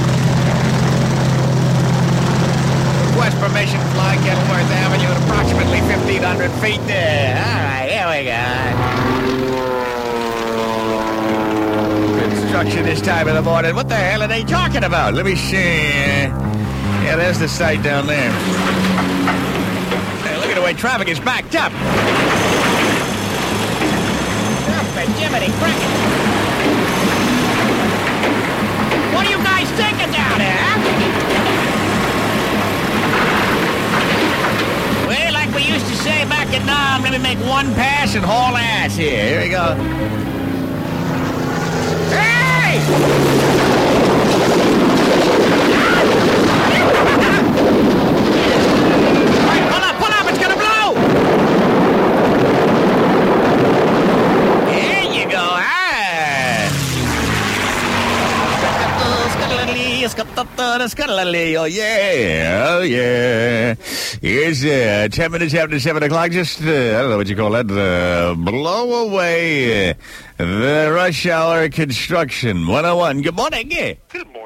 Request permission, fly Kenilworth Avenue at approximately 1,500 feet there. All right, here we go. Construction this time of the morning. What the hell are they talking about? Let me see. Yeah, there's the site down there. Hey, look at the way traffic is backed up. Jiminy cricket. What are you guys thinking down there, huh? Well, like we used to say back in Nam, let me make one pass and haul ass here. Here we go. Hey! All right, pull up, it's gonna blow! Oh, yeah, oh, yeah. It's 10 minutes after 7 o'clock. Just, I don't know what you call that, blow away the rush hour construction 101. Good morning. Good morning.